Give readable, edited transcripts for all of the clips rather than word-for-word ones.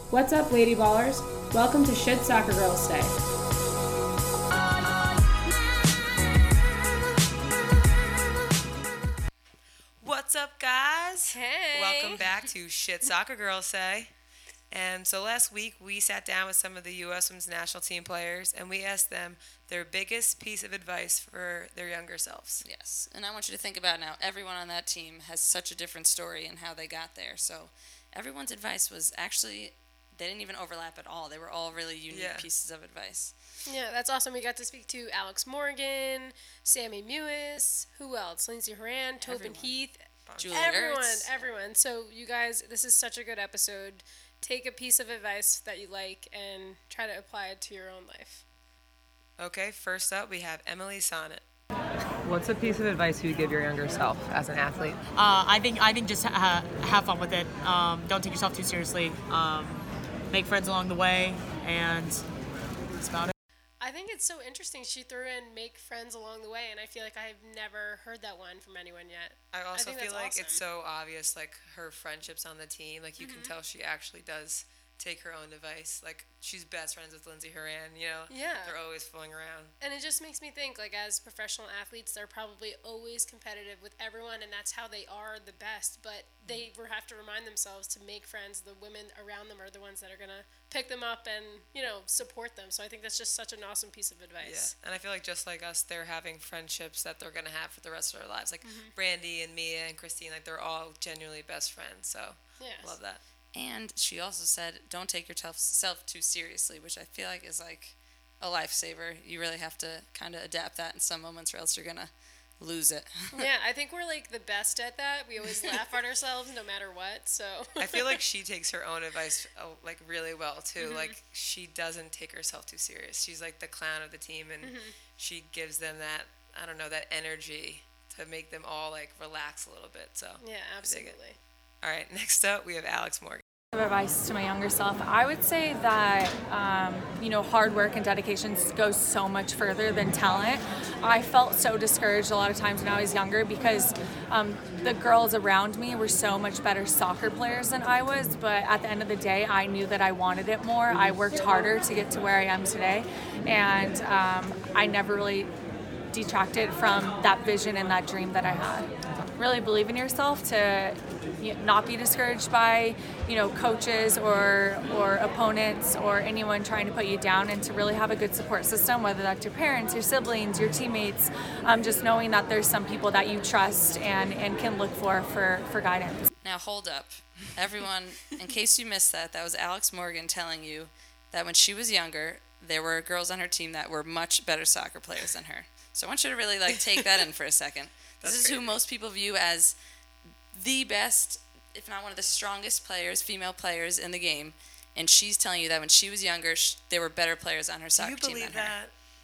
What's up, Lady Ballers? Welcome to Should Soccer Girls Stay? What's up, guys? Hey. Welcome back to Shit Soccer Girls Say. And so last week we sat down with some of the U.S. Women's National Team players and we asked them their biggest piece of advice for their younger selves. Yes, and I want you to think about now, everyone on that team has such a different story in how they got there. So everyone's advice was actually, they didn't even overlap at all. They were all really unique pieces of advice. Yeah, that's awesome. We got to speak to Alex Morgan, Sammy Mewis, who else? Lindsay Horan, Tobin Heath. Julie Everyone. So you guys, this is such a good episode. Take a piece of advice that you like and try to apply it to your own life. Okay, first up we have Emily Sonnet. What's a piece of advice you would give your younger self as an athlete? I think just have fun with it. Don't take yourself too seriously. Make friends along the way, and that's about it. I think it's so interesting she threw in make friends along the way, and I feel like I've never heard that one from anyone yet. I also think feel that's like awesome. it's so obvious, like her friendships on the team. Like you can tell she actually does take her own advice. Like she's best friends with Lindsay Horan, you know? Yeah. They're always fooling around. And it just makes me think, like, as professional athletes, they're probably always competitive with everyone, and that's how they are the best. But they have to remind themselves to make friends. The women around them are the ones that are going to pick them up and, support them. So I think that's just such an awesome piece of advice. Yeah, and I feel like just like us, they're having friendships that they're going to have for the rest of their lives. Like Brandy and Mia and Christine, like they're all genuinely best friends. So Yes. love that. And she also said, don't take yourself too seriously, which I feel like is like a lifesaver. You really have to kind of adapt that in some moments or else you're going to lose it. Yeah, I think we're, like, the best at that. We always laugh at ourselves no matter what, so. I feel like she takes her own advice like really well too. Like she doesn't take herself too serious. She's like the clown of the team, and she gives them that that energy to make them all like relax a little bit. So Yeah, I dig it. absolutely. All right, next up we have Alex Morgan. Advice to my younger self, I would say that hard work and dedication goes so much further than talent. I felt so discouraged a lot of times when I was younger because the girls around me were so much better soccer players than I was, but at the end of the day I knew that I wanted it more. I worked harder to get to where I am today, and I never really detracted from that vision and that dream that I had. Really believe in yourself, to not be discouraged by coaches or opponents or anyone trying to put you down, and to really have a good support system, whether that's your parents, your siblings, your teammates, just knowing that there's some people that you trust and can look for guidance. Now hold up. Everyone, in case you missed that was Alex Morgan telling you that when she was younger, there were girls on her team that were much better soccer players than her. So I want you to really take that in for a second. This is who most people view as the best, if not one of the strongest players, female players in the game. And she's telling you that when she was younger, there were better players on her soccer team than her. Do you believe that?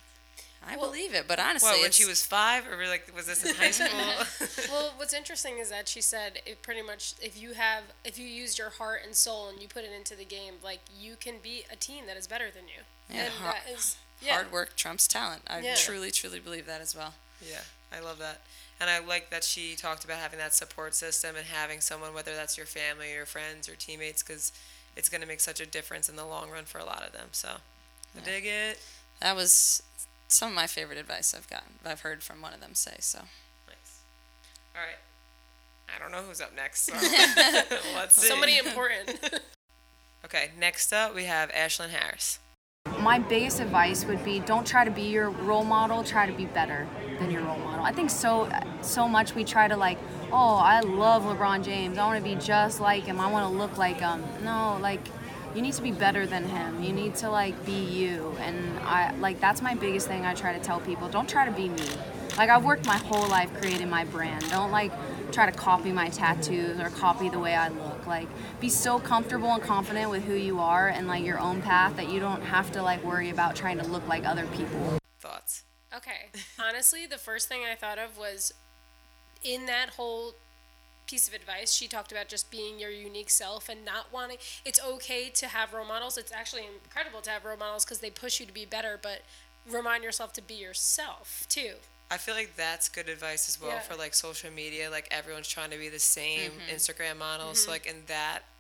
I believe it, but honestly, Well, when she was 5, or was this in high school? Well, what's interesting is that she said it pretty much, if you use your heart and soul and you put it into the game, like, you can beat a team that is better than you. Yeah, And that is hard work trumps talent. I truly, truly believe that as well. Yeah, I love that. And I like that she talked about having that support system and having someone, whether that's your family or friends or teammates, because it's going to make such a difference in the long run for a lot of them. So I dig it. That was some of my favorite advice I've heard from one of them say. So Nice. All right. I don't know who's up next. So let's see. somebody important. Okay, next up we have Ashlyn Harris. My biggest advice would be, don't try to be your role model, try to be better than your role model. I think so much we try to I love LeBron James, I want to be just like him, I want to look like him. No, you need to be better than him. You need to be you. And that's my biggest thing I try to tell people. Don't try to be me. I've worked my whole life creating my brand. Don't try to copy my tattoos or copy the way I look. Be so comfortable and confident with who you are and your own path that you don't have to worry about trying to look like other people. Thoughts? Okay. Honestly, the first thing I thought of was, in that whole piece of advice, she talked about just being your unique self and not wanting, it's okay to have role models. It's actually incredible to have role models because they push you to be better, but remind yourself to be yourself too. I feel like that's good advice as well Yeah. for social media. Everyone's trying to be the same Instagram model. So in that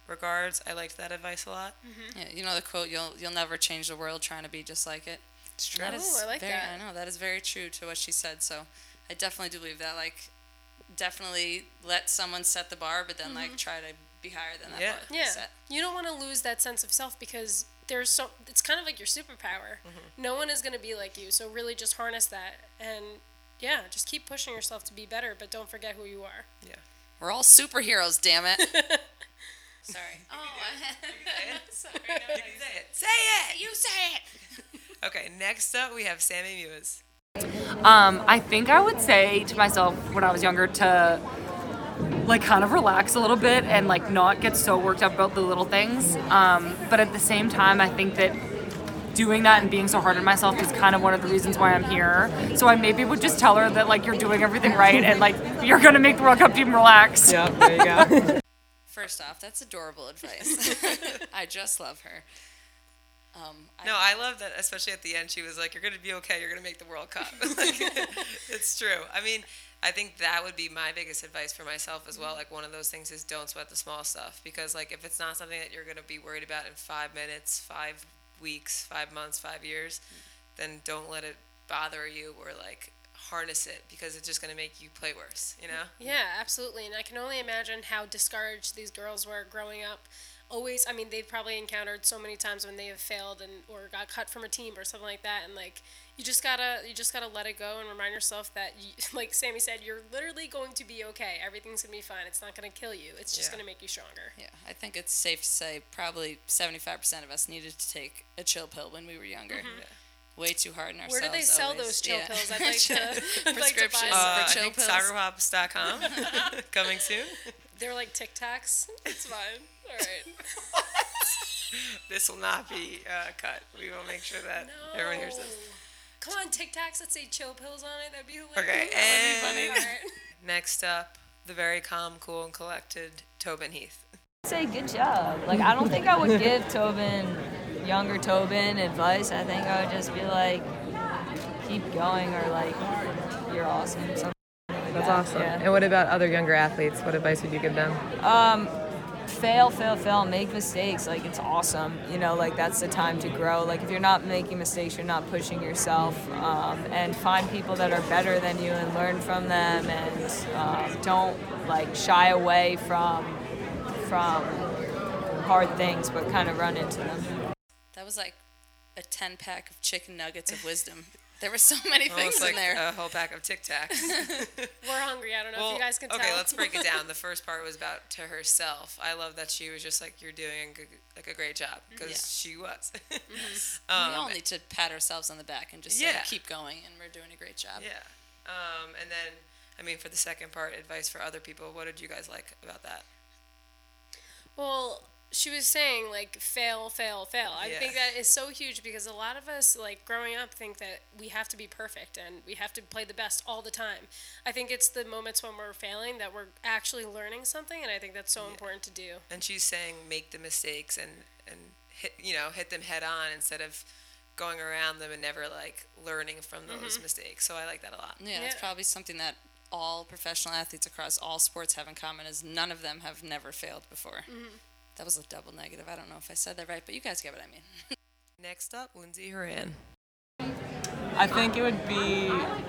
regards. I liked that advice a lot. Yeah, you know the quote, you'll never change the world trying to be just like it. It's true. That is I like very, that. I know, that is very true to what she said. So I definitely do believe that. Like, definitely let someone set the bar, but then, like, try to be higher than that Yeah. bar that they Yeah, set. you don't want to lose that sense of self because it's kind of like your superpower. No one is going to be like you, so really just harness that and yeah, just keep pushing yourself to be better, but don't forget who you are. Yeah. We're all superheroes, damn it. Sorry. Oh, sorry. No, You can say it. Say it! you say it. Okay, next up we have Sammy Mewes. I think I would say to myself when I was younger to like kind of relax a little bit and like not get so worked up about the little things. But at the same time, I think that doing that and being so hard on myself is kind of one of the reasons why I'm here. So I maybe would just tell her that like you're doing everything right and like you're gonna make the World Cup team relax. Yeah, there you go. First off, that's adorable advice. I just love her. No, I love that, especially at the end, she was like, you're going to be okay, you're going to make the World Cup. Like, it's true. I mean, I think that would be my biggest advice for myself as well. Like, one of those things is don't sweat the small stuff. Because, like, if it's not something that you're going to be worried about in 5 minutes, 5 weeks, 5 months, 5 years, then don't let it bother you or, like, harness it because it's just going to make you play worse, you know? Yeah, absolutely. And I can only imagine how discouraged these girls were growing up. Always, I mean, they've probably encountered so many times when they have failed or got cut from a team or something like that, and like you just gotta let it go and remind yourself that, like Sammy said, you're literally going to be okay. Everything's gonna be fine. It's not gonna kill you. It's just gonna make you stronger. Yeah, I think it's safe to say probably 75% of us needed to take a chill pill when we were younger. Way too hard on ourselves. Where do they sell always. those chill Yeah. pills? I'd like to Prescriptions buy for I chill think pills. soccerhops.com coming soon. They're like Tic Tacs. It's fine. All right. This will not be cut. We will make sure that everyone hears this. Come on, Tic Tacs that say chill pills on it. That'd be hilarious. Okay, That would be and funny. All right. next up, the very calm, cool, and collected Tobin Heath. Say good job. Like, I don't think I would give younger Tobin advice. I think I would just be like, keep going, or like, you're awesome. Something like That's that. awesome. Yeah. And what about other younger athletes? What advice would you give them? Fail, make mistakes. Like, it's awesome. You know, like, that's the time to grow. Like, if you're not making mistakes, you're not pushing yourself. And find people that are better than you and learn from them, and don't, like, shy away from hard things, but kind of run into them. That was like a 10-pack of chicken nuggets of wisdom. There were so many things Almost like in there. a whole pack of Tic Tacs. We're hungry. I don't know if you guys can tell. Okay, let's break it down. The first part was about to herself. I love that she was just like, you're doing like a great job, because she was. We all need to pat ourselves on the back and just say, keep going, and we're doing a great job. Yeah. And then, I mean, for the second part, advice for other people, what did you guys like about that? Well, she was saying, like, fail. I Yeah. think that is so huge because a lot of us, like, growing up think that we have to be perfect and we have to play the best all the time. I think it's the moments when we're failing that we're actually learning something, and I think that's so important to do. And she's saying make the mistakes and hit them head on instead of going around them and never, like, learning from those mistakes. So I like that a lot. Yeah, it's probably something that all professional athletes across all sports have in common, is none of them have never failed before. That was a double negative. I don't know if I said that right, but you guys get what I mean. Next up, Lindsay Horan. I think it would be,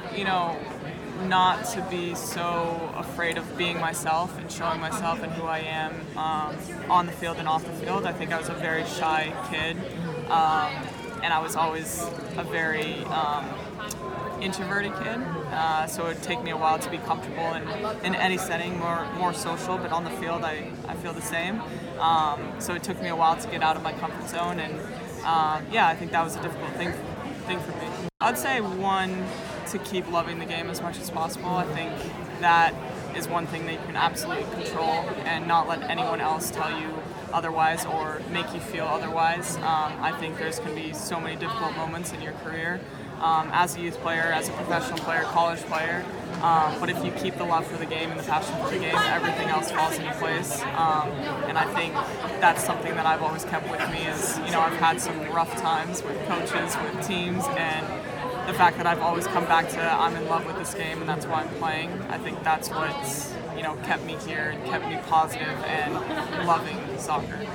not to be so afraid of being myself and showing myself and who I am on the field and off the field. I think I was a very shy kid, and I was always a very introverted kid, so it would take me a while to be comfortable in any setting, more social, but on the field I feel the same. So it took me a while to get out of my comfort zone, and I think that was a difficult thing for me. I'd say one, to keep loving the game as much as possible. I think that is one thing that you can absolutely control and not let anyone else tell you otherwise or make you feel otherwise. I think there's going to be so many difficult moments in your career as a youth player, as a professional player, college player. But if you keep the love for the game and the passion for the game, everything else falls into place. And I think that's something that I've always kept with me is, I've had some rough times with coaches, with teams, and the fact that I've always come back to I'm in love with this game and that's why I'm playing. I think that's what's, kept me here and kept me positive and loving soccer.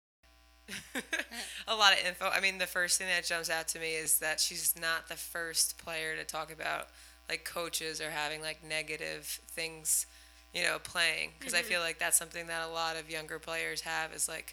A lot of info. I mean, the first thing that jumps out to me is that she's not the first player to talk about like coaches or having like negative things, playing. Because I feel like that's something that a lot of younger players have is like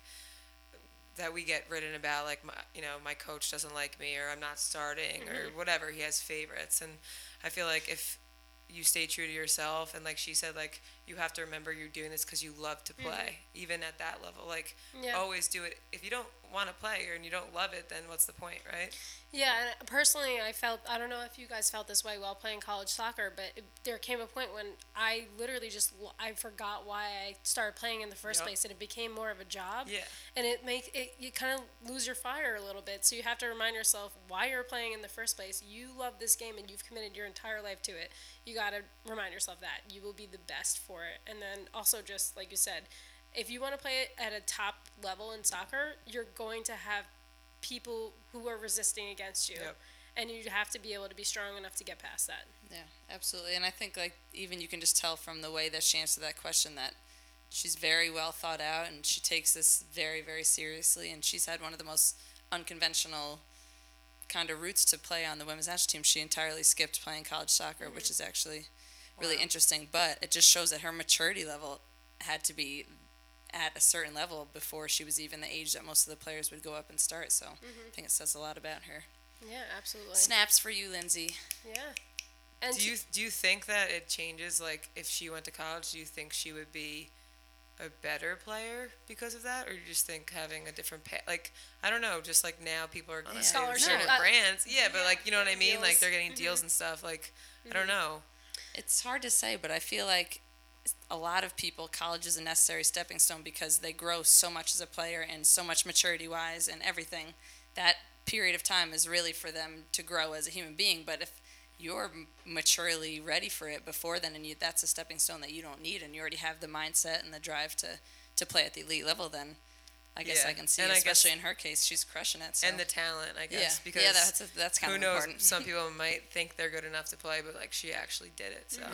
that we get written about, like my coach doesn't like me, or I'm not starting, or whatever. He has favorites, and I feel like if you stay true to yourself, and like she said, like you have to remember you're doing this because you love to play, even at that level. Like always do it. If you don't want to play and you don't love it, then what's the point, right? Yeah, and personally, I don't know if you guys felt this way while playing college soccer, but there came a point when I literally I forgot why I started playing in the first place, and it became more of a job. Yeah. And you kind of lose your fire a little bit, so you have to remind yourself why you're playing in the first place. You love this game, and you've committed your entire life to it. You got to remind yourself that. You will be the best for it. And then also, just like you said, if you want to play it at a top level in soccer, you're going to have people who are resisting against you. Yep. And you have to be able to be strong enough to get past that. Yeah, absolutely. And I think like even you can just tell from the way that she answered that question that she's very well thought out, and she takes this very, very seriously, and she's had one of the most unconventional kind of routes to play on the women's national team. She entirely skipped playing college soccer, which is actually really interesting, but it just shows that her maturity level had to be at a certain level before she was even the age that most of the players would go up and start. So I think it says a lot about her. Yeah, absolutely. Snaps for you, Lindsay. Yeah. And do you think that it changes, like if she went to college, do you think she would be a better player because of that, or you just think having a different like I don't know, just like now people are going to scholarship brands, but like you know what I mean, like they're getting deals and stuff, like I don't know. It's hard to say, but I feel like a lot of people, college is a necessary stepping stone because they grow so much as a player and so much maturity-wise and everything. That period of time is really for them to grow as a human being. But if you're maturely ready for it before then, and that's a stepping stone that you don't need, and you already have the mindset and the drive to play at the elite level, then I guess I can see, and especially in her case, she's crushing it. So. And the talent, I guess, because that's kind who of knows? important. Some people might think they're good enough to play, but like she actually did it. So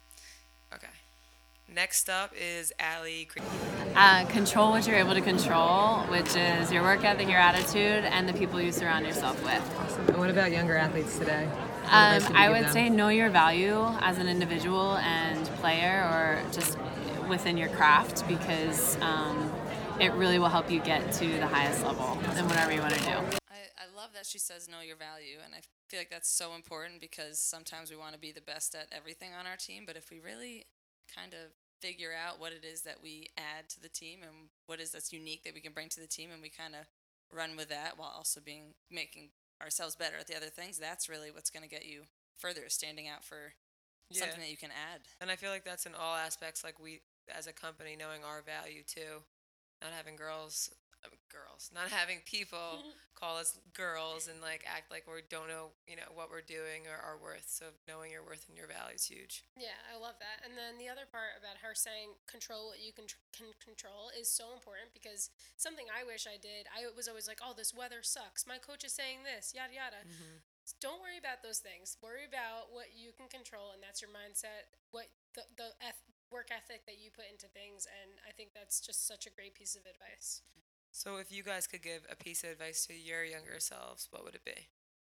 okay. Next up is Allie. Control what you're able to control, which is your work ethic, your attitude, and the people you surround yourself with. And what about younger athletes today? I would say know your value as an individual and player, or just within your craft, because it really will help you get to the highest level in whatever you want to do. I love that she says know your value, and I feel like that's so important because sometimes we want to be the best at everything on our team, but if we really kind of figure out what it is that we add to the team and what is that's unique that we can bring to the team, and we kind of run with that while also making ourselves better at the other things, that's really what's going to get you further, standing out for something that you can add. And I feel like that's in all aspects, like we as a company knowing our value too, not having not having people call us girls and like act like we don't know, what we're doing or our worth. So knowing your worth and your value is huge. Yeah, I love that. And then the other part about her saying control what you can control is so important, because something I wish I did, I was always like, oh, this weather sucks. My coach is saying this, yada, yada. Don't worry about those things. Worry about what you can control, and that's your mindset, what the work ethic that you put into things. And I think that's just such a great piece of advice. So if you guys could give a piece of advice to your younger selves, what would it be?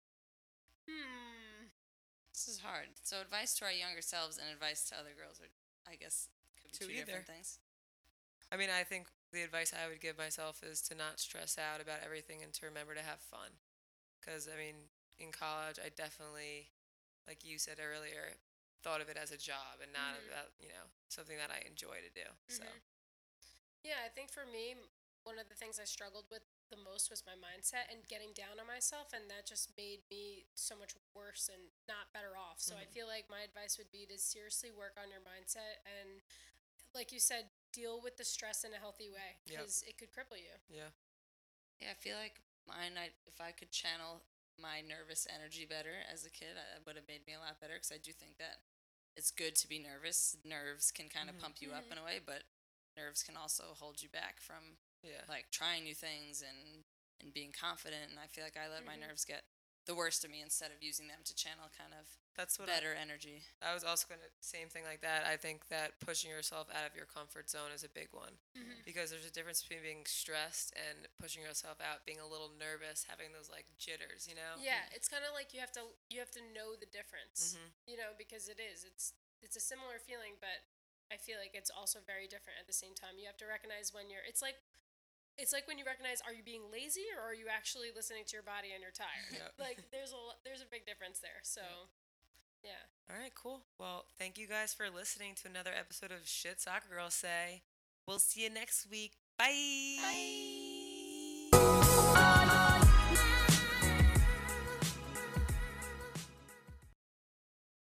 This is hard. So advice to our younger selves and advice to other girls, I guess, could be two different things. I mean, I think the advice I would give myself is to not stress out about everything and to remember to have fun. Because, I mean, in college, I definitely, like you said earlier, thought of it as a job and not about, something that I enjoy to do. So. Yeah, I think for me, one of the things I struggled with the most was my mindset and getting down on myself, and that just made me so much worse and not better off. So I feel like my advice would be to seriously work on your mindset and, like you said, deal with the stress in a healthy way, because it could cripple you. Yeah. Yeah, I feel like if I could channel my nervous energy better as a kid, it would have made me a lot better, because I do think that it's good to be nervous. Nerves can kind of pump you up in a way, but nerves can also hold you back from like trying new things and being confident. And I feel like I let my nerves get the worst of me instead of using them to channel kind of That's what better energy. I was also going to, same thing like that. I think that pushing yourself out of your comfort zone is a big one because there's a difference between being stressed and pushing yourself out, being a little nervous, having those like jitters, you know? Yeah, it's kind of like you have to know the difference, you know, because it's a similar feeling, but I feel like it's also very different at the same time. You have to recognize when it's like when you recognize, are you being lazy or are you actually listening to your body and you're tired? Yep. Like there's a big difference there. So, yeah. All right, cool. Well, thank you guys for listening to another episode of Shit Soccer Girls Say. We'll see you next week. Bye. Bye.